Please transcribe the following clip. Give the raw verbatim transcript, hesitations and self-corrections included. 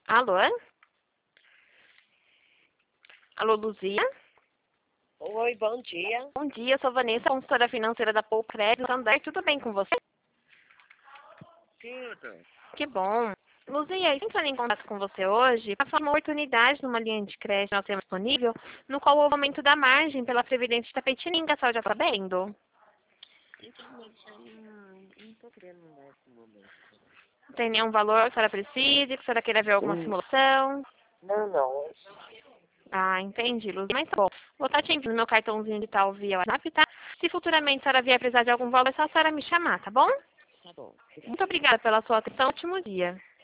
Alô? Alô, Luzia? Oi, bom dia. Bom dia, eu sou Vanessa, consultora financeira da Poupa Crédito Santander. Tudo bem com você? Tudo. Que bom. Luzia, eu entrando em contato com você hoje para falar uma oportunidade numa linha de crédito que nós temos disponível, no qual houve aumento da margem pela Previdência de Tapetininga, a senhora já está sabendo? Então, mas eu não, não tô querendo nesse momento. Não tem nenhum valor que a senhora precise, que a senhora queira ver alguma Hum. simulação? Não, não. Ah, entendi, Luzia. Mas tá bom. Vou estar te enviando meu cartãozinho de tal via WhatsApp, tá? Se futuramente a senhora vier precisar de algum valor, é só a senhora me chamar, tá bom? Tá bom. Muito obrigada pela sua atenção. Ótimo dia.